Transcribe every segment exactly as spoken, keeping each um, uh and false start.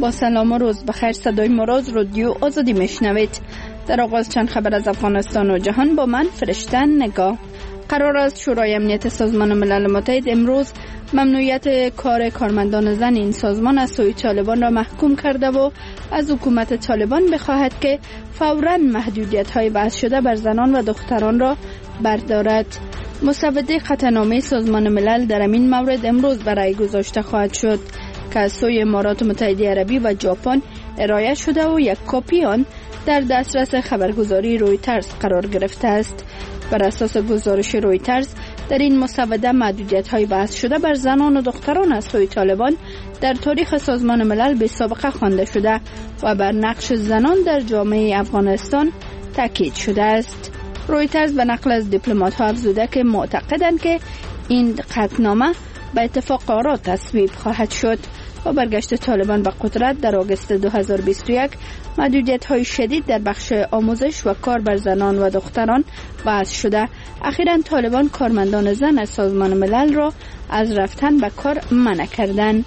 با سلام و روز بخیر. صدای مراز رادیو آزادی میشنوید. در آغاز چند خبر از افغانستان و جهان با من فرشتن نگاه. قرار است شورای امنیت سازمان ملل متحد امروز ممنوعیت کار کارمندان زن این سازمان از سوی طالبان را محکوم کرده و از حکومت طالبان بخواهد که فوراً محدودیت‌های وضع شده بر زنان و دختران را بردارد. مسوده خطرنامه سازمان ملل در این مورد امروز برای گذاشته خواهد شد که از سوی امارات متحده عربی و ژاپن ارائه شده و یک کپی آن در دسترس خبرگزاری رویترز قرار گرفته است. بر اساس گزارش رویترز در این مسوده محدودیت‌های وضع شده بر زنان و دختران از سوی طالبان در تاریخ سازمان ملل به سابقه خوانده شده و بر نقش زنان در جامعه افغانستان تاکید شده است. رویترز به نقل از دیپلمات‌ها افزوده که معتقدند که این قطعنامه به اتفاق آرا تصویب خواهد شد و برگشت طالبان به قدرت در آگوست دو هزار و بیست و یک محدودیت‌های شدید در بخش آموزش و کار بر زنان و دختران وضع شده. اخیراً طالبان کارمندان زن از سازمان ملل را از رفتن به کار منع کردند.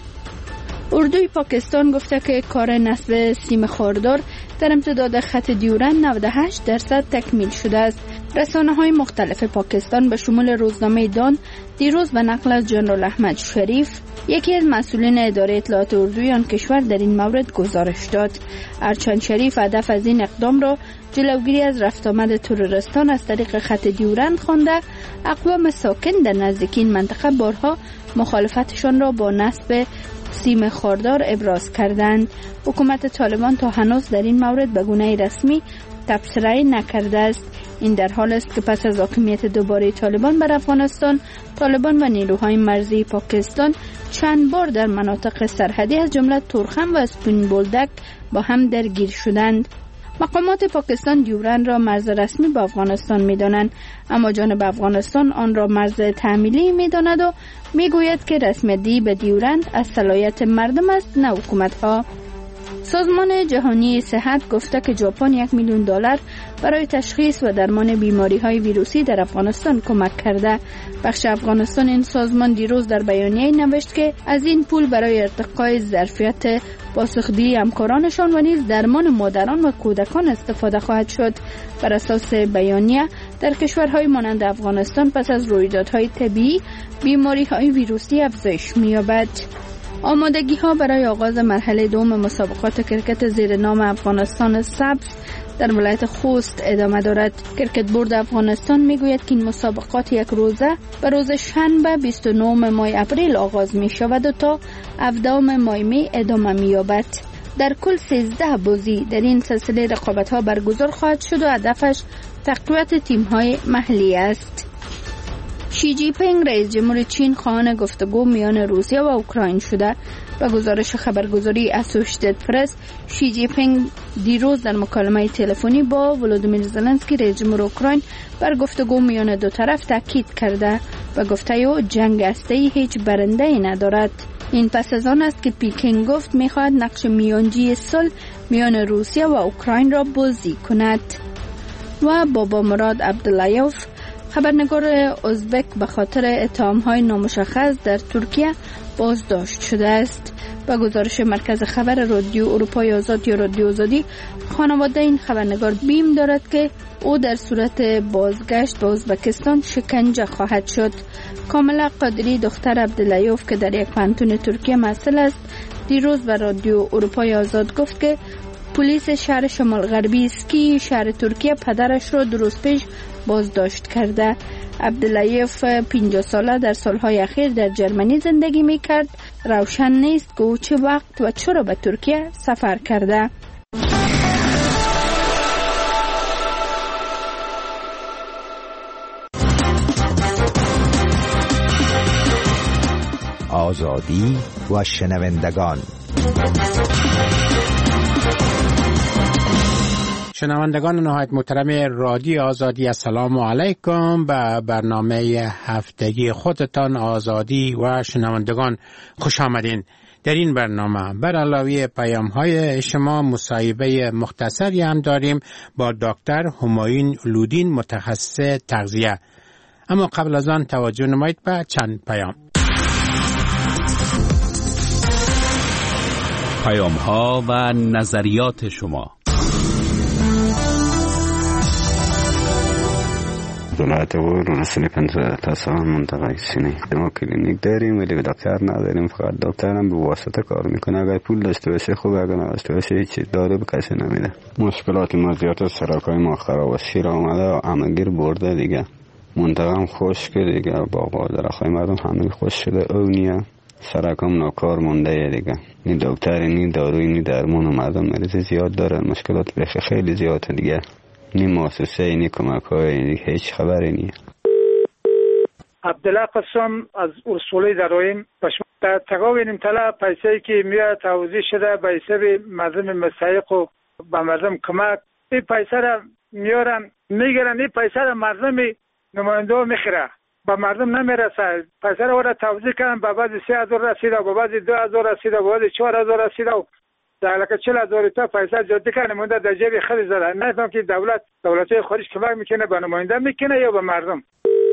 اردوی پاکستان گفته که کار نصب سیم خاردار در امتداد خط دیورند نود و هشت درصد تکمیل شده است. رسانه‌های مختلف پاکستان به شمول روزنامه دان دیروز به نقل از جنرال احمد شریف یکی از مسئولین اداره اطلاعات اردوی آن کشور در این مورد گزارش داد. ارچند شریف هدف از این اقدام را جلوگیری از رفت آمد تروریستان از طریق خط دیورند خوانده، اقوام ساکن در نزدیکین منطقه بارها مخالفتشان را با نصب سیم خاردار ابراز کردند. حکومت طالبان تا هنوز در این مورد به گونه رسمی تبصره نکرده است. این در حال است که پس از حاکمیت دوباره طالبان بر افغانستان، طالبان و نیروهای مرزی پاکستان چند بار در مناطق سرحدی از جمله تورخم و اسپین بولدک با هم درگیر شدند. مقامات پاکستان دیورند را مرز رسمی با افغانستان می‌دانند، اما جانب افغانستان آن را مرز تعمیلی می‌داند و می‌گوید که رسمیتی به دیورند از صلاحیت مردم است نه حکومت‌ها. سازمان جهانی صحت گفته که ژاپن یک میلیون دلار برای تشخیص و درمان بیماری‌های ویروسی در افغانستان کمک کرده. بخش افغانستان این سازمان دیروز در بیانیه نوشت که از این پول برای ارتقای ظرفیت پاسخگویی همکارانشان و نیز درمان مادران و کودکان استفاده خواهد شد. بر اساس بیانیه در کشورهای مانند افغانستان پس از رویدادهای طبیعی بیماری‌های ویروسی افزایش می‌یابد. آمادگی ها برای آغاز مرحله دوم مسابقات کرکت زیر نام افغانستان سبز در ولایت خوست ادامه دارد. کرکت بورد افغانستان میگوید که این مسابقات یک روزه به روز شنبه بیست و نه ماه اپریل آغاز می شود و تا هفدهم ماه می ادامه می یابد. در کل سیزده بازی در این سلسله رقابت ها برگزار خواهد شد و هدفش تقویت تیم های محلی است. شی جی پینگ رئیس جمهور چین خواهان گفتگو میان روسیه و اوکراین شده. به گزارش خبرگزاری اسوشیتد پرس، شی جی پینگ دیروز در مکالمه تلفنی با ولودیمیر زلنسکی رئیس جمهور اوکراین بر گفتگو میان دو طرف تاکید کرده و گفته او جنگ هسته‌ای هیچ برنده‌ای ندارد. این پس از آن است که پکین گفت می‌خواهد نقش میانجی صلح میان روسیه و اوکراین را بازی کند. و بابا مراد عبداللهیوف خبرنگار ازبک به خاطر اتهام‌های نامشخص در ترکیه بازداشت شده است. با گزارش مرکز خبر رادیو اروپای آزاد یا رادیو آزادی، خانواده این خبرنگار بیم دارد که او در صورت بازگشت به ازبکستان شکنجه خواهد شد. کاملا قادری دختر عبداللهیوف که در یک پانتون ترکیه محصل است، دیروز به رادیو اروپای آزاد گفت که پلیس شهر شمال غربی اسکی شهر ترکیه پدرش را دو روز پیش بازداشت کرده. عبداللهیوف پنجاه ساله در سالهای اخیر در جرمنی زندگی می کرد. روشن نیست که او چه وقت و چرا به ترکیه سفر کرده. آزادی و شنوندگان. شنوندگان نهایت محترم رادیو آزادی، السلام علیکم. به برنامه هفتگی خودتان آزادی و شنوندگان خوش آمدین. در این برنامه بر علاوه پیام های شما مصاحبه مختصری هم داریم با دکتر همایون لودین متخصص تغذیه. اما قبل از آن توجه نمایید به چند پیام. پیام‌ها و نظریات شما. ولایت غور رسولی پنجره تاسان منطقه سینه ما کلینیک داریم ولی دکتر نداریم، فقط دکترم به واسطه کار میکنه. اگر پول داشته باشه خوب، اگر نداشته باشه هیچ دارو به کسی نمیده. مشکلات ما زیاد، سرکای ما خراب و سیر آمده همگیر برده دیگه. منطقه هم خشک دیگه، باغ و درختای مردم همه خشک شده، اونیه سرکم ناکار مونده دیگه. نی دکتر نی داروی نی درمان، مردم مریض زیاد دارن، مشکلات بخی خیلی زیاده دیگه. نی مؤسسه نی کمک های نی هیچ خبری نی. عبدالله قسم از اصولی درایم در تقاوین طلا پیسه‌ای که میاد توزیع شده به حساب مردم مستحق و به مردم کمک، این پیسه را میارن میگیرن، این پیسه را مردم نماینده میخره، به مردم نمیرسه. پیسه را ورا توزیع کردن، به بعد سه هزار رسیده، به بعد دو هزار رسیده، به بعد چهار هزار رسیده و در حالا چهل هزار تا پیسه جاده کنه مونده در جیب خیلی زده. نفهم که دولت دولت‌های خارج کمک میکنه به نماینده میکنه یا به مردم.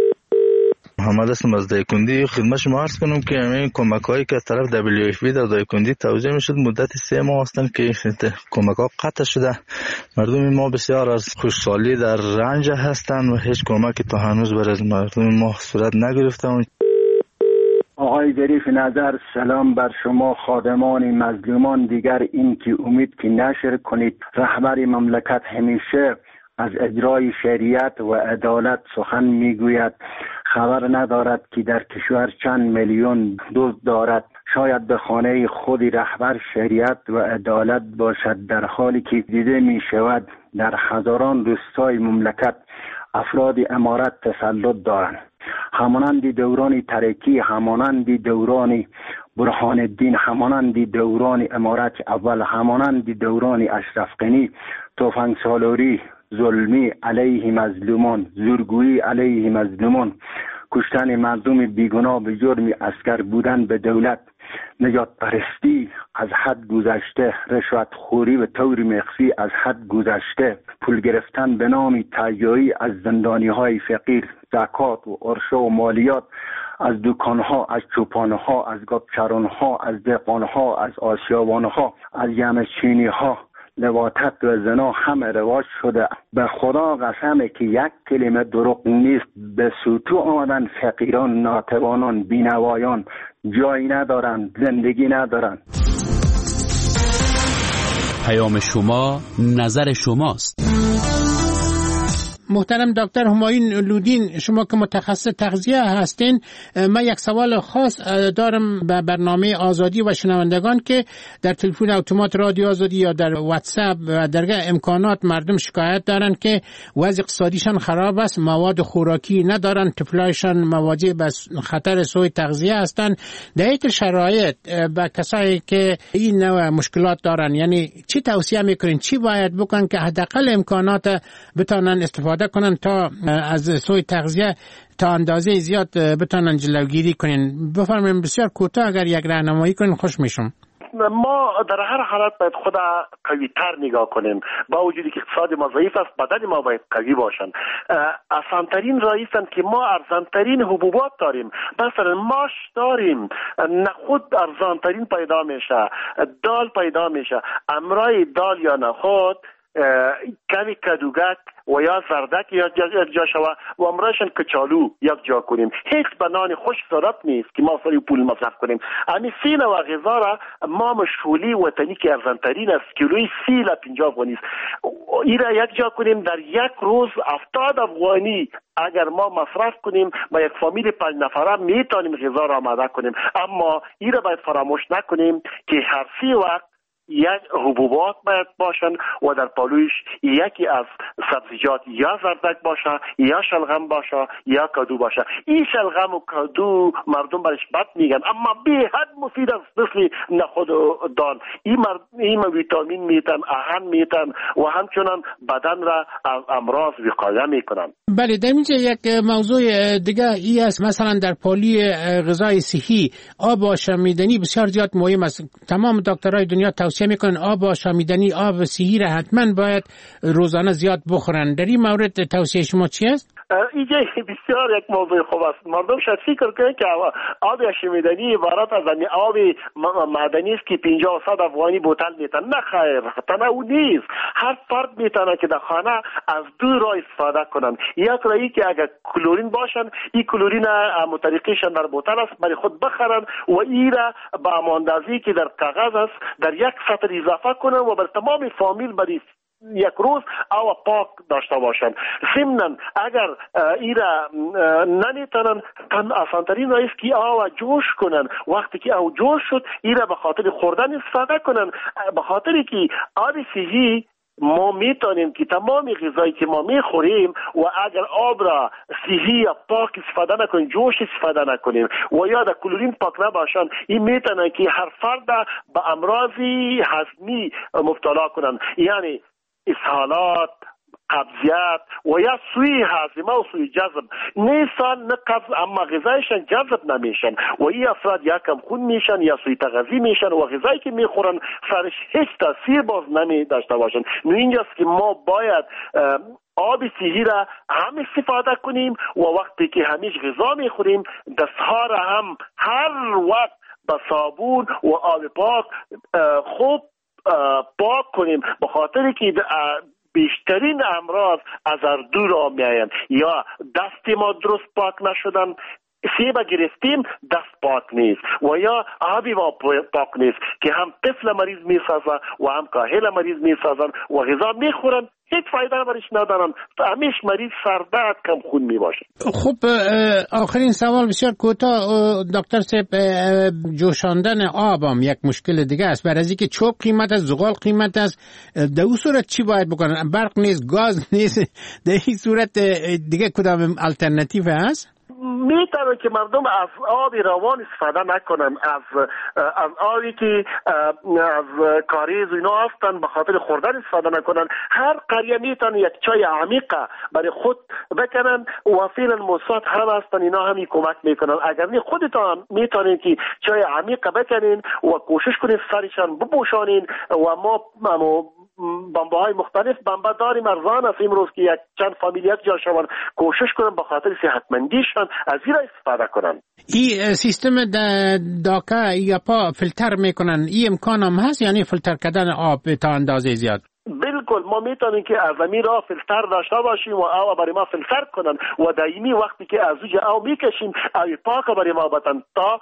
محمد هستم از دایکندی. خدمت شما عرض کنم که همین کمک هایی که از طرف دبلیو اف پی در دایکندی توزیع میشد مدت سه ماه هستند که کمک ها قطع شده. مردم ما بسیار از خوشحالی در رنج هستند و هیچ کمکی تا هنوز بر از مردم ما صورت نگرفته. آقای ظریف نظر، سلام بر شما خادمان مظلومان. دیگر این که امید که نشر کنید. رهبر مملکت همیشه از اجرای شریعت و عدالت سخن میگوید، خبر ندارد که در کشور چند میلیون دزد دارد. شاید به خانه خود رهبر شریعت و عدالت باشد، در حالی که دیده می شود در هزاران روستای مملکت افراد امارت تسلط دارند. همانند دوران ترکی، همانند دوران برهان الدین، همانند دوران امارت اول، همانند دوران اشرف غنی، تفنگ سالاری، ظلمی علیه مظلومان، زورگویی علیه مظلومان، کشتن مردم بیگناه به جرم اسکر بودن به دولت، نجات پرستی از حد گذشته، رشوت خوری به طور مخفی از حد گذشته، پول گرفتن به نام تجاری از زندانی های فقیر، زکات و عرشه و مالیات از دکان ها، از چوپان ها، از گابچران ها، از دهقان ها، از آسیابان ها، از یمچینی ها، لواطت و زنا همه رواج شده. به خدا قسمه که یک کلمه دروغ نیست. به سوتو آمدن فقیران، ناتوانان، بینوایان، جایی ندارن، زندگی ندارن. پیام شما نظر شماست. محترم دکتر همایون لودین، شما که متخصص تغذیه هستین، من یک سوال خاص دارم به برنامه آزادی و شنوندگان که در تلفن اتومات رادیو آزادی یا در واتساپ و درگاه امکانات مردم شکایت دارن که وضع اقتصادیشان خراب است، مواد خوراکی ندارن، طفلایشان مواجه به خطر سوء تغذیه هستند. در این شرایط به کسایی که این نوع مشکلات دارن، یعنی چی توصیه میکنین، چی باید بکنن که حداقل امکانات بتونن استفاده کنن تا از سوء تغذیه تا اندازه زیاد بتونن جلوگیری کنین؟ بفرمایید بسیار کوتاه اگر یک راهنمایی کنین خوش میشم. ما در هر حالت باید خود قوی تر نگاه کنیم. با وجودی که اقتصاد ما ضعیف است، بدن ما باید قوی باشن. آسانترین راه است که ما ارزانترین حبوبات داریم. مثلا ماش داریم، نخود ارزانترین پیدا میشه، دال پیدا میشه. امرای دال یا نخود کمی کدوگک و یا زردک یک جا شوه و امرایشان کچالو یک جا کنیم. هیچ بنان خوش ضرورت نیست که ما سری پول مصرف کنیم. امی سیل و غذا را ما مشغولی وطنی که ارزانترین است، کیلوی سیل پنجاه افغانی است، این را یک جا کنیم. در یک روز هفتاد افغانی اگر ما مصرف کنیم با یک فامیل پنج نفره میتونیم غذا را آماده کنیم. اما این را باید فراموش نکنیم که هر سی وقت یک حبوبات باید باشن و در پالویش یکی از سبزیجات یا زردک باشه یا شلغم باشه یا کدو باشه. این شلغم و کدو مردم برش بد میگن اما به حد مفید است، مثل نخود و دال. این مرد این ویتامین میتن، آهن میتن و همچنان بدن را از امراض وقایه میکنن. بله، در اینجا یک موضوع دیگه ای است، مثلا در پالی غذای صحی آب آشامیدنی بسیار زیاد مهم است. تمام دکترای دنیا توصیه میکنن آب آشامیدنی، آب صحی را حتما باید روزانه زیاد بخورن. در این مورد توصیه شما چی است؟ اینجا بسیار یک موضوع خوب است. مردم شاید فکر کنند که آب هاشمیدنی عبارت از آب معدنی است که پنجاه و صد افغانی بوتل میتن. نه خیر، تنها نیست. هر فرد میتونه که در خانه از دو راه استفاده کنن. یک راهی که اگر کلورین باشن، این کلورین متریقیشان در بوتل است برای خود بخرن و این را با اماندازی که در کاغذ است در یک سطر اضافه کنن و بر تمام فامیل برای یک روز او پاک داشته باشند. ضمناً اگر ایرا نمیتونن، تن آسانترین است که او جوش کنن. وقتی که او جوش شد ایرا به خاطر خوردن استفاده کنن، به خاطر که آب صحی ما میتونیم که تمام غذایی که ما میخوریم و اگر آب را صحی یا پاک استفاده نکنیم، جوش استفاده نکنیم و یا در کلورین پاک نباشن، این میتونه که هر فرد به امراضی هضمی مبتلا کنن، یعنی اسهالات، قبضیت و یا سوی هاضمه و سوی جذب. نیستان نه قبض اما غذایشان جذب نمیشن و این افراد یا کم خون میشن یا سوی تغذی میشن و غذایی که میخورن سرش هیچ تاثیر باز نمی داشته باشن. نو اینجاست که ما باید آب صحی را هم استفاده کنیم و وقتی که همیش غذا میخوریم دستها را هم هر وقت با صابون و آب پاک خوب پاک کنیم، به خاطر که بیشترین امراض از اردو را میآیند. یا دست ما درست پاک نشدن، سیب گرفتیم دست پاک نیست و یا آبی ما پاک نیست که هم طفل مریض میسازن و هم کاهل مریض میسازن و غذا میخورن هیچ فایده برش ندارن، همیش مریض سردرد کم خون می باشه. خب آخرین سوال بسیار کوتاه دکتر صاحب، جوشاندن آب هم یک مشکل دیگه است. برای از اینکه چوب قیمت است، زغال قیمت است، در اون صورت چی باید بکنن؟ برق نیست، گاز نیست، در این صورت دیگه کدام الटरनेटिव هست؟ میتونه که مردم از آب روان استفاده نکنن، از از آبی که از کاریز و اینا هستن به خاطر خوردن استفاده نکنن. هر قریه میتونه یک چای عمیقه برای خود بکنن و فعلا موساد هم هستن، اینا همی کمک میکنن. اگر نه خودتان میتونین که چای عمیقه بکنین و کوشش کنین سرشان بپوشانین و ما بمبه های مختلف بمبه داریم، ارزان است امروز که یک چند فامیل یک جا شون، کوشش کنن به خاطر صحتمندیشان از این را استفاده کنن. این سیستم داکا یا پا فیلتر میکنن، این امکان هم هست، یعنی فیلتر کردن آب تا اندازه زیاد؟ بالکل ما میتونیم که از زمین را فیلتر داشته باشیم و او برای ما فیلتر کنن و دائمی وقتی که از اوج او میکشیم او پاک برای ما بتن تا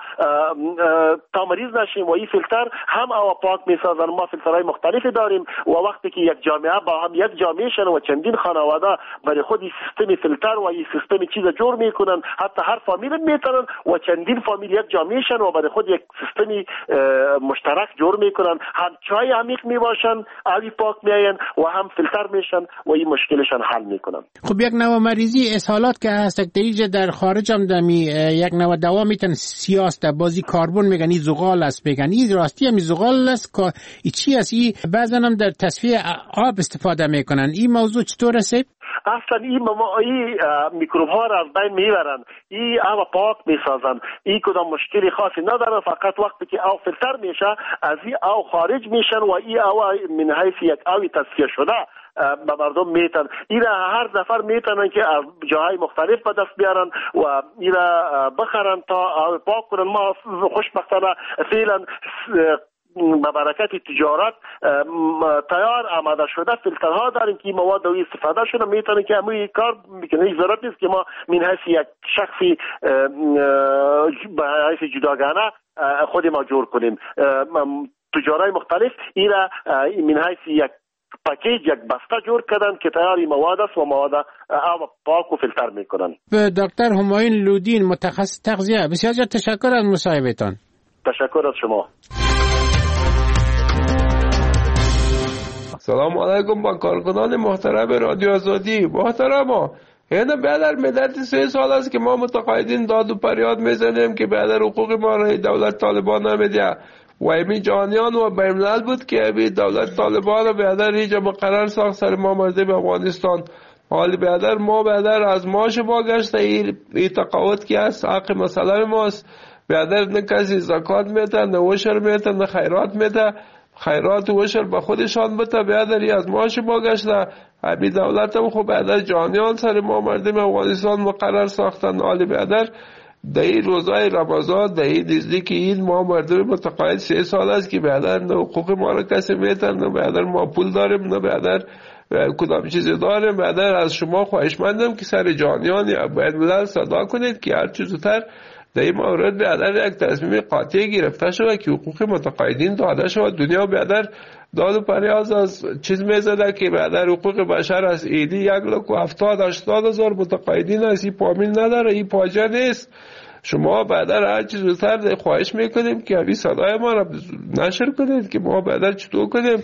تا مریض نشیم و این فیلتر هم او پاک میسازن. ما فیلترهای مختلفی داریم و وقتی که یک جامعه با هم یک جامعه شن و چندین خانواده برای خود این سیستم فیلتر و این سیستم چیز جور میکنن، حتی هر فامیل میتونن و چندین فامیل یک جامعه شن و برای خود یک سیستم مشترک جور میکنن، هم چای عمیق میباشن، آبی پاک می و هم فیلتر میشن و این مشکلشان حل میکنن. خب یک نوع مریضی اسهالات که هست دیگه در خارج هم دمی یک نوع دوا میتن سیاست بازی کاربن میگن، این زغال است بگن، این راستی هم زغال است که این چی است؟ این بعضن هم در تصفیه آب استفاده میکنن. این موضوع چطور است؟ اصلا این این میکروب ها را از بین میبرن، این آب پاک میسازن، این کدام مشکلی خاصی نداره، فقط وقتی که آب فیلتر میشه از این آب خارج میشن و این آب من حیث یک آب تصفیه شده به مردم میتن. این هر نفر میتونن که از جاهای مختلف به دست بیارن و این بخرن تا آب پاک کنن. ما خوشبختانه فعلا با برکت تجارت تیار آماده شده فیلترها داریم که مواد دوی استفاده شده میتونه که همون کار میکنه. هیچ ضرورت نیست که ما من حیث یک شخصی به حیث جداگانه خود ما جور کنیم. تجارای مختلف این من حیث یک پاکیج یک بسته جور کردن که تیاری مواد است و مواد آب پاک و فیلتر میکنن. دکتر همایون لودین متخصص تغذیه، بسیار تشکر از مصاحبتان. تشکر از شما. سلام علیکم با کارکنان محترم رادیو آزادی. محترما، اینه بیادر مدت سه سال است که ما متقاعدین داد و پریاد میزنیم که بیادر حقوق ما را دولت طالبان نمیده و امی جانیان و بیملل بود که امی دولت طالبان را بیادر اینجا مقرر ساخت سر ما مردم افغانستان. حالی بیادر ما بیادر از ماش ما گشته این تقاعد که است حق مسئله ماست. بیادر نه کسی زکات میده، نه وشر میده، نه خیرات میده. خیرات و وشر به خودشان بده، بیادری از ماش ما گشته همین دولت هم خب بعد جانیان سر ما مردم افغانستان مقرر ساختن. حالی بعد در این روزهای رمضان در این نزدیک این ما مردم متقاعد سه سال است که بعد نه حقوق ما را کسی میتن، نه بعد ما پول داریم، نه بعد کدام چیزی داریم. بعد از شما خواهشمندم که سر جانیان یا باید ملل صدا کنید که هر چیز زودتر در این مورد بعد یک تصمیم قاطع گرفته شود که حقوق متقاعدین داده شود. دنیا بعد داد و پریاز از چیز میزده که بعد حقوق بشر از ایدی یک لک و هفتاد هشتاد هزار متقاعدین است. این پامین نداره، این پاجه نیست. شما بعد هر چیز زودتر خواهش میکنیم که همین صدای ما را نشر کنید که ما بعد چطور کنیم.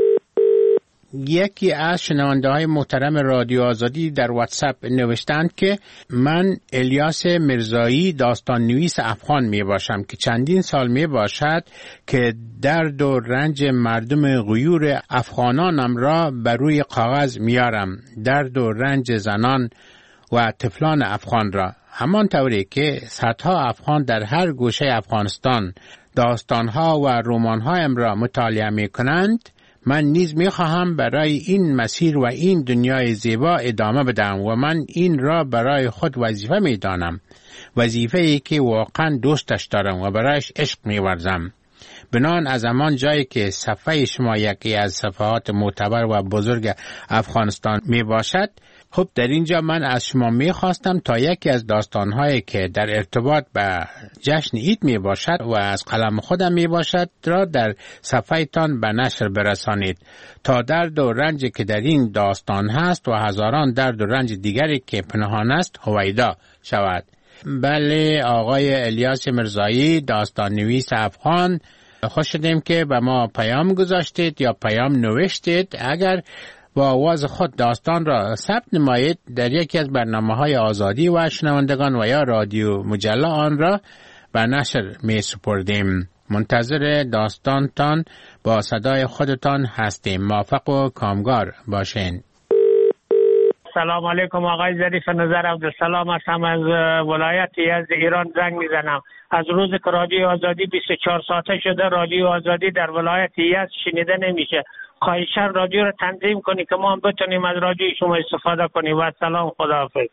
یکی از شنونده های محترم رادیو آزادی در واتساپ نوشتند که من الیاس مرزایی داستان نویس افغان می باشم که چندین سال می باشد که درد و رنج مردم غیور افغانانم را بر روی کاغذ میارم، درد و رنج زنان و طفلان افغان را، همان طوری که صدها افغان در هر گوشه افغانستان داستانها و رمانهایم را مطالعه می کنند. من نیز می خواهم برای این مسیر و این دنیای زیبا ادامه بدم و من این را برای خود وظیفه می دانم، وظیفه ای که واقعا دوستش دارم و برایش عشق می ورزم. بنان از همان جایی که صفحه شما یکی از صفحات معتبر و بزرگ افغانستان می باشد، خب در اینجا من از شما می خواستم تا یکی از داستانهایی که در ارتباط به جشن عید می باشد و از قلم خودم می باشد را در صفحه تان به نشر برسانید تا درد و رنجی که در این داستان هست و هزاران درد و رنج دیگری که پنهان است هویدا شود. بله آقای الیاس مرزایی داستان نویس افغان، خوش شدیم که به ما پیام گذاشتید یا پیام نوشتید. اگر با آواز خود داستان را ثبت نمایید در یکی از برنامه‌های آزادی و شنوندگان و یا رادیو مجله آن را به نشر می سپردیم. منتظر داستانتان با صدای خودتان هستیم. موفق و کامگار باشین. سلام علیکم آقای ظریف نظر عبدالسلام هستم از ولایت یزد ایران زنگ میزنم. از روز که رادیو آزادی بیست و چهار ساعته شده رادیو آزادی در ولایت یزد شنیده نمیشه. خواهشاً رادیو رو تنظیم کنی که ما هم بتونیم از رادیو شما استفاده کنیم. و سلام، خداحافظ.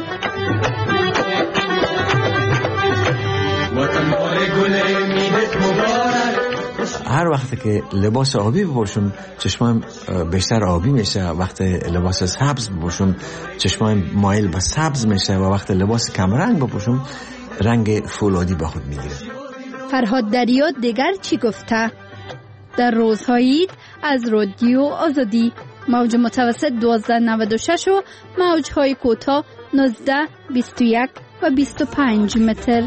هر وقت که لباس آبی بپوشم چشمایم بیشتر آبی میشه، وقت لباس سبز بپوشم چشمایم مایل به سبز میشه و وقت لباس کمرنگ بپوشم رنگ فولادی به خود میگیره. فرهاد دریا دیگر چی گفته؟ در روزهای عید از رادیو آزادی موج متوسط دوازده نود و شش و موجهای کوتاه نوزده، بیست و یک و بیست و پنج متر.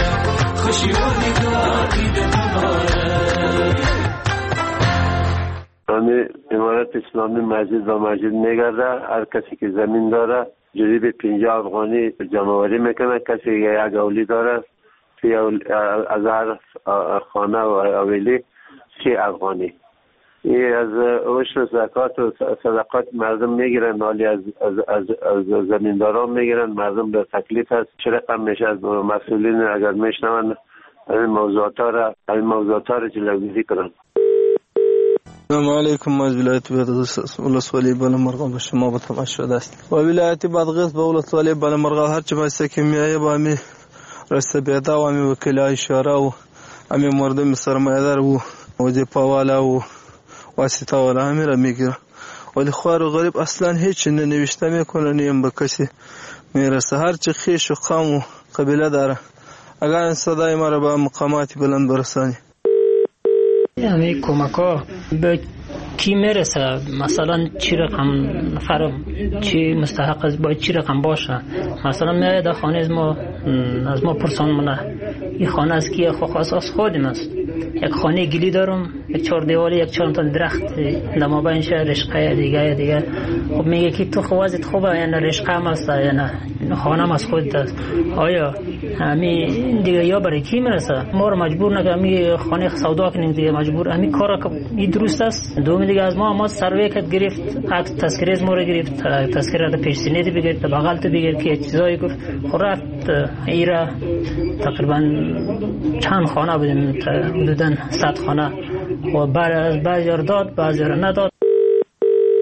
امارت اسلامی مسجد و مسجد میگرده. هر کسی که زمین داره جریب پنجاه افغانی جمعوری میکنه. کسی که یک اولی داره از هر خانه و اولی سی افغانی. این از عشر زکات و صدقات مردم میگیرن، حالی از از از, از زمینداران میگیرن. مردم به تکلیف است چه رقم میشه از مسئولین اگر میشنون این موضوعات را این موضوعات را جلوگیری کنن. السلام علیکم. از ولایت ولسوالی بالامرغاب به شما به تماس شده است. و ولایت بادغیس به ولسوالی بالامرغاب هر چه بایسته که میایه با امی رسته بیدا و امی وکیلای شورا و امی مردم سرمایه‌دار و وظیفه‌والا و واسطه والا همه را میگیره، ولی خوار و غریب اصلا هیچ ننوشته میکنه، نیم به کسی میرسه. هر چه خیش و قوم و قبیله داره اگر این صدای ما را به مقامات بلند برسانی. همه کمک ها به کی میرسه؟ مثلا چی رقم نفر چی مستحق است، باید چی رقم باشه؟ مثلا میاد در خانه از ما از ما پرسان منه این خانه از کیه؟ خو خاص از خودم است. یک خانه گلی دارم، یک چهار دیواری، یک چهار تا درخت در مابین شه رشقه دیگه دیگه. خب میگه که تو خوازت خوبه یا نه رشقه هم است یا نه خانه هم از خودت است. آیا همین دیگه یا برای کی میرسه؟ ما رو مجبور نکنه می خانه سودا کنیم دیگه، مجبور همین کارا که این درست است. دوم دیگه از ما ما سروی کت گرفت، عکس تذکره از ما رو گرفت، تذکره از پیش سینه دی بگیرد، بغل تو بگیرد که چیزایی گفت. خب رفت ایرا تقریبا چند خانه بودیم، حدوداً صد خانه و بعد از بعضی رو داد بعضی رو نداد.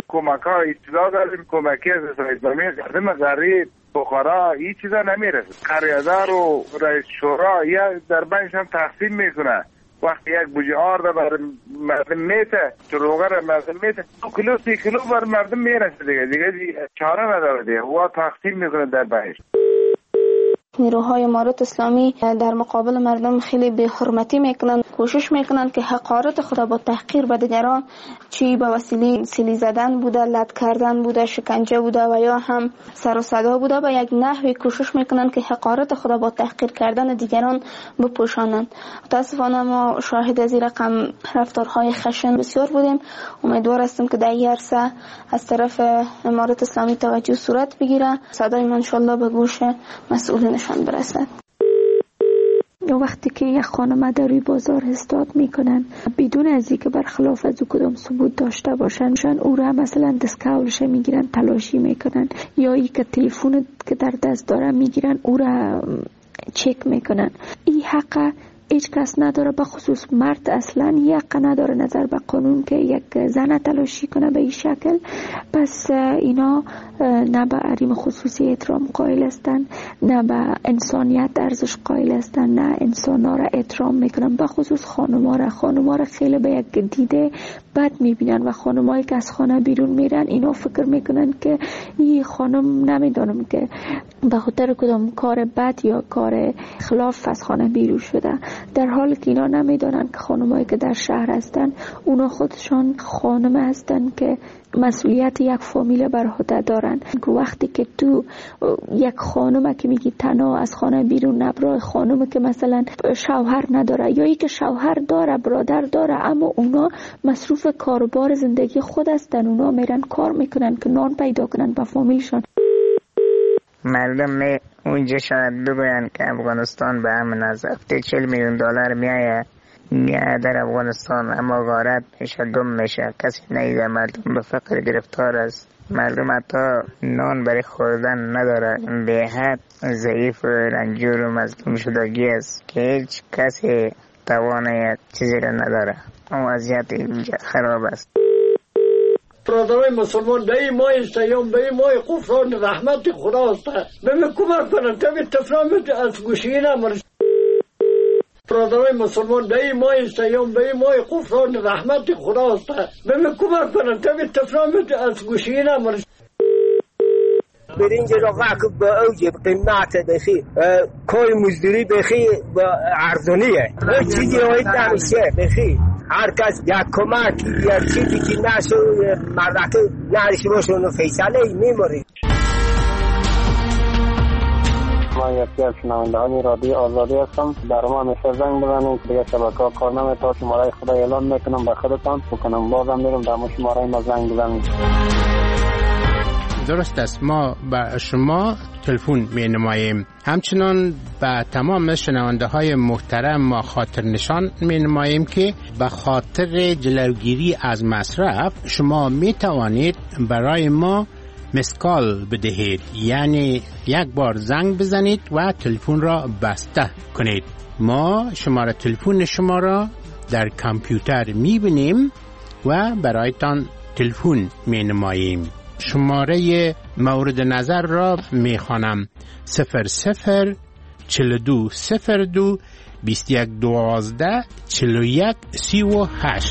کمک ها اطلاع داریم کمکی از اسرائیل قدم غریب بخارا این چیزا نمیرسه. قریادار و رئیس شورا یا در بینش هم تقسیم میکنه. وقتی یک بوجه آرد بر مردم میته چروغه را مردم میته دو کیلو سی کیلو بر مردم میرسه دیگه دیگه, دیگه چاره نداره دیگه و تقسیم میکنه در بینش. نیروهای امارات اسلامی در مقابل مردم خیلی به حرمتی میکنن، کوشش میکنن که حقارت خود با تحقیر به دیگران، چی به وسیله سیلی زدن بوده، لط کردن بوده، شکنجه بوده و یا هم سر و صدا بوده، به یک نحوی کوشش میکنن که حقارت خود با تحقیر کردن دیگران بپوشانند. متاسفانه ما شاهد از این رقم رفتارهای خشن بسیار بودیم. امیدوار هستیم که در این عرصه از طرف امارات اسلامی توجه صورت بگیره، صدای من ان شاء الله به گوش مسئولینشان برسد. وقتی که یک خانم در روی بازار استاد میکنن بدون از اینکه برخلاف از او کدام ثبوت داشته باشن، او را مثلا دستکولش میگیرن تلاشی میکنن، یا ای که تلفن که در دست داره میگیرن او را چک میکنن. این حق هیچ کس نداره، به خصوص مرد اصلا یک نداره نظر به قانون که یک زن تلاشی کنه به این شکل. پس اینا نه به حریم خصوصی احترام قائل هستن، نه به انسانیت ارزش قائل هستن، نه انسانا را احترام میکنن. به خصوص خانما را خانما را خیلی به یک دیده بد میبینن و خانمایی که از خانه بیرون میرن اینا فکر میکنن که این خانم نمیدونم که به خاطر کدام کار بد یا کار خلاف از خانه بیرون شده، در حالی که اینا نمیدونن که خانمایی که در شهر هستن اونا خودشان خانم هستن که مسئولیت یک فامیل بر عهده دارن. وقتی که تو یک خانم که میگی تنها از خانه بیرون نبرای، خانم که مثلا شوهر نداره یا ای که شوهر داره برادر داره اما اونا مصروف کاروبار زندگی خود هستن، اونا میرن کار میکنن که نان پیدا کنن با فامیلشان. مردم می اونجا شاید بگوین که افغانستان به همین از هفته چل میلیون دلار میایه میایه در افغانستان، اما غارت میشه، گم میشه، کسی نیده. مردم به فقر گرفتار است، مردم حتی نان برای خوردن نداره، به حد ضعیف و رنجور و مظلوم شدگی است که هیچ کسی توانه چیزی را نداره. اما وضعیت اینجا خراب است. برادرای مسلمان به این ماه سیام، به این ماه غفران رحمت خداست، به من کمک کنن تا به تفرامت از گوشی نمارش. برادرای مسلمان به این ماه سیام، به این ماه غفران رحمت خداست، به من کمک کنن تا به تفرامت از گوشی نمارش. برنج را واقع با اوج قیمت بخی کوی مزدوری بخی با ارزانیه و چیزی هایت نمیشه بخی. هر کس یک کمک یا چیزی که نشو مردکه نرشی باشه اونو فیصله میموری. من یکی از شنوندهان رادیو آزادی هستم. در ما همیشه زنگ بزنید دیگه شبکه ها کار نمیتونه. شماره خدا اعلان میکنم به خودتان بکنم بازم میرم در ما شماره ما زنگ بزنید. درست است، ما به شما تلفن می نماییم. همچنان به تمام شنونده های محترم ما خاطر نشان می نماییم که به خاطر جلوگیری از مصرف شما می توانید برای ما مسکال بدهید، یعنی یک بار زنگ بزنید و تلفن را بسته کنید. ما شماره تلفن شما را در کامپیوتر می بینیم و برایتان تلفن می نماییم. شماره مورد نظر را می خوانم: صفر صفر چل دو صفر دو بیست یک دوازده چل و یک سی و هشت.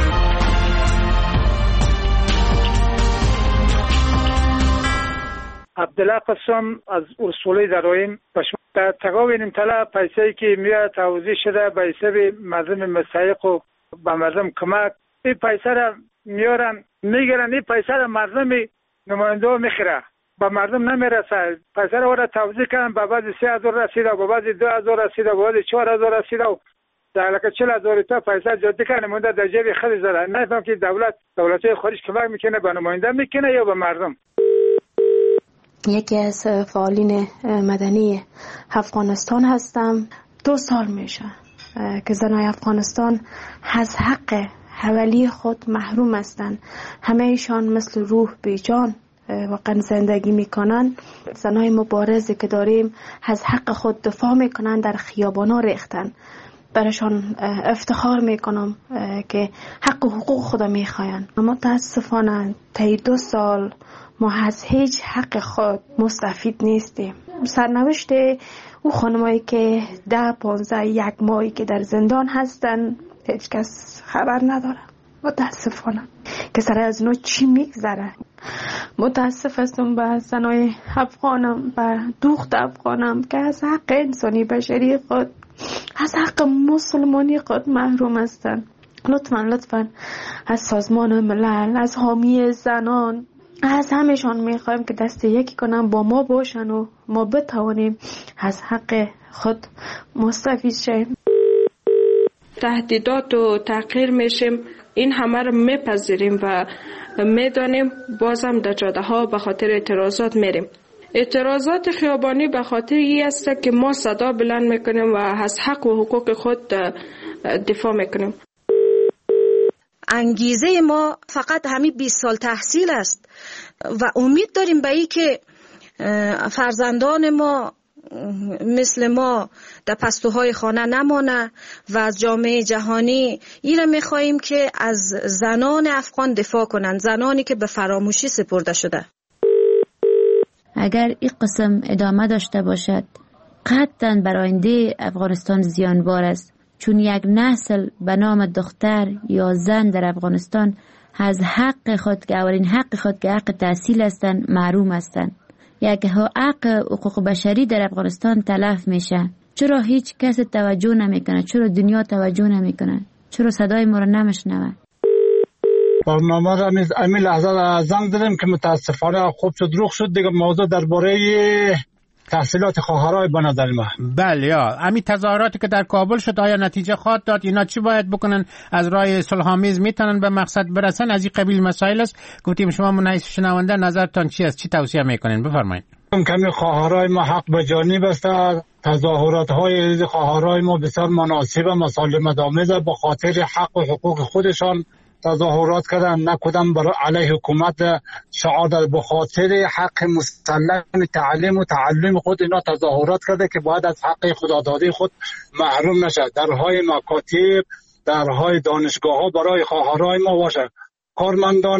عبدالله قسم از اصولی درایم در تقاوین طلا پیسه‌ای که میاد توضیح شده به حساب مردم مستحق و به مردم کمک، این پیسه را میارن میگیرن، این پیسه را مردم نماینده ها میخیره، به مردم نمیرسه. پیسه را وارد توضیح کردن، به بعضی سه هزار رسیده، به بعضی دو هزار رسیده، به بعضی چهار هزار رسیده و در لکه چل هزار تا پیسه جدی کنه مونده در جیب خود زده. نفهم که دولت دولت‌های خارج کمک میکنه به نماینده میکنه یا به مردم. یکی از فعالین مدنی افغانستان هستم. دو سال میشه که زنای افغانستان از حق حوالی خود محروم هستند. همه ایشان مثل روح بیجان واقعا زندگی میکنن. زنای مبارزی که داریم از حق خود دفاع میکنن، در خیابانا ریختن. برشان افتخار میکنم که حق و حقوق خدا میخواین. متاسفانه طی دو سال ما از هیچ حق خود مستفید نیستیم. سرنوشت او خانمایی که ده پانزده یک ماهی که در زندان هستن هیچ کس خبر نداره. متاسفانه که سر از نو چی میگذره. متاسف هستم به زنای افغانم، به دوخت افغانم که از حق انسانی بشری خود، از حق مسلمانی خود محروم هستند. لطفاً لطفاً از سازمان ملل، از حامی زنان، از همشان میخوایم که دست یکی کنن با ما باشن و ما بتوانیم از حق خود مستفید شیم. تهدیدات و تحقیر میشیم، این همه رو میپذیریم و میدانیم، بازم در جاده ها به خاطر اعتراضات میریم. اعتراضات خیابانی به خاطر این است که ما صدا بلند میکنیم و از حق و حقوق خود دفاع میکنیم. انگیزه ما فقط همین بیست سال تحصیل است و امید داریم به این که فرزندان ما مثل ما در پستوهای خانه نمانه و از جامعه جهانی این میخواییم که از زنان افغان دفاع کنند، زنانی که به فراموشی سپرده شده. اگر این قسم ادامه داشته باشد قطعاً بر آینده افغانستان زیانبار است، چون یک نسل به نام دختر یا زن در افغانستان از حق خود که اولین حق خود که حق تحصیل هستند محروم هستند. یک حق حقوق بشری در افغانستان تلف میشه. چرا هیچ کس توجه نمیکنه؟ چرا دنیا توجه نمیکنه؟ چرا صدای ما رو نمیشنوه؟ برنامه را امی لحظه زنگ دادیم که متاسفانه خوب شد روخ شد دیگه. موضوع درباره تحصیلات خواهرای به نظر ما. بله یا امی تظاهراتی که در کابل شد آیا نتیجه خواهد داد؟ اینا چی باید بکنن؟ از راه صلح‌آمیز میتونن به مقصد برسن؟ از این قبیل مسائل است. گفتیم شما منعکس شنونده نظرتان چی است؟ چی توصیه میکنین؟ بفرمایید. کمی خواهرای ما حق به جانب است. تظاهرات های خواهرای ما بسیار مناسب و مسالمت آمیز به خاطر حق و حقوق خودشان تظاهرات کردن، نه کدام برای علیه حکومت شعار داد. به خاطر حق مسلم تعلیم و تعلم خود اینا تظاهرات کرده که باید از حق خدادادی خود محروم نشد. درهای مکاتب، درهای دانشگاه ها برای خواهرای ما باشه. کارمندان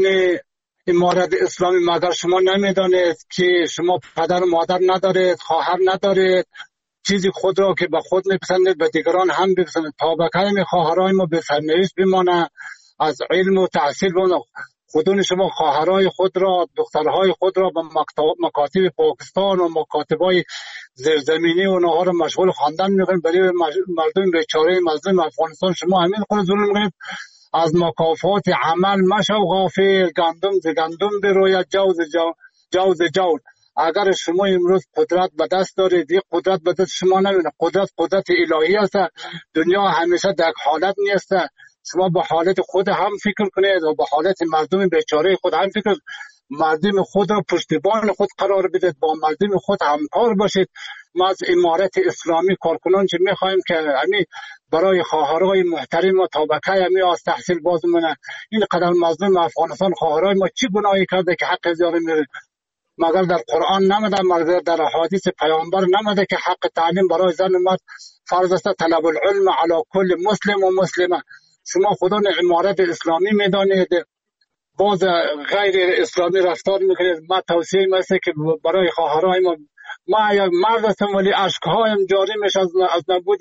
امارت اسلامی مگر شما نمیدانید که شما پدر و مادر ندارید، خواهر ندارید، چیزی خود را که به خود میپسندید به دیگران هم بپسندید. تابکه خواهرای ما به سرنوشت بمانه، از علم و تحصیل بمانه. خودون شما خواهرای خود را، دخترهای خود را به مکاتب پاکستان و مکاتبای زیرزمینی و اونها را مشغول خواندن میکنید. برای مردم بیچاره مظلوم افغانستان شما همین خود ظلم میکنید. از مکافات عمل مشو غافل، گندم ز گندم بروید، جو ز جو جو ز جو. اگر شما امروز قدرت به دست دارید، این قدرت به دست شما نمیاد. قدرت قدرت الهی است. دنیا همیشه در حالت نیست. شما به حالت خود هم فکر کنید و به حالت مردم بیچاره خود هم فکر. مردم خود را پشتیبان خود قرار بدید، با مردم خود همکار باشید. ما از امارت اسلامی کارکنان چه میخوایم که همین برای خواهرای محترم و طبقه همی از تحصیل باز مونه. این قدر مظلوم افغانستان خواهرای ما چی گناهی کرده که حق زیاده میره؟ مگر در قرآن نمده، مگر در احادیث پیامبر نمده که حق تعلیم برای زن و مرد فرض است؟ طلب العلم علی کل مسلم و مسلمه. شما خودان امارت اسلامی میدانید، باز غیر اسلامی رفتار میکنید. ما توصیه میسته که برای خواهرای ما، ما یک مرد هستم ولی اشکهایم جاری میشه از از نبود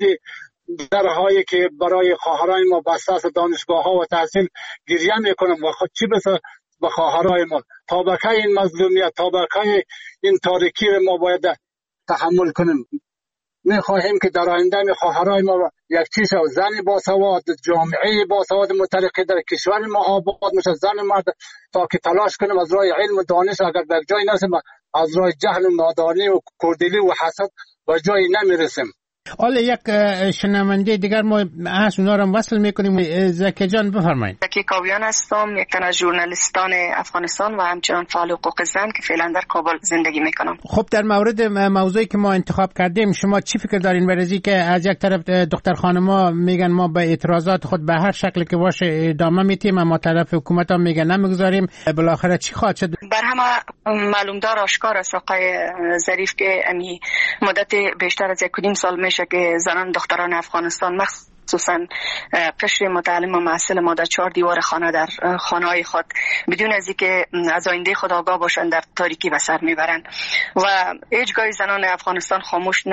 درهایی که برای خواهرای ما بسته است. دانشگاه ها و تحصیل گریه میکنم و خود چی بسه به خواهرای ما. طبقه این مظلومیت، طبقه این تاریکی ما باید تحمل کنیم. میخواهیم که در آینده خواهرای ما یک چیز زن با سواد، جامعه با سواد مترقی در کشور ما آباد میشه. زن مرد تا که تلاش کنیم از راه علم و دانش، اگر در جای نرسیم از راه جهل و نادانی و کردلی و حسد و جای نمیرسیم. حالا یک شنونده دیگر ما هست، اونا رو وصل میکنیم. زکی جان بفرمایید. زکی کاویان هستم، یک تن از ژورنالیستان افغانستان و همچنان فعال حقوق زن که فعلا در کابل زندگی میکنم. خب در مورد موضوعی که ما انتخاب کردیم شما چی فکر دارین؟ برای که از یک طرف دختر خانما میگن ما به اعتراضات خود به هر شکل که باشه ادامه میدیم، اما طرف حکومت هم میگن نمیگذاریم. بالاخره چی خواهد شد؟ بر همه معلوم دار آشکار است آقای ظریف که امی مدت بیشتر از یک و نیم سال میشه که زنان دختران افغانستان مخصوصا خصوصا قشر متعلم و معسل ما در چهار دیوار خانه در خانه های خود بدون از اینکه از آینده خود آگاه باشند در تاریکی به سر میبرند و هیچگاه زنان افغانستان خاموش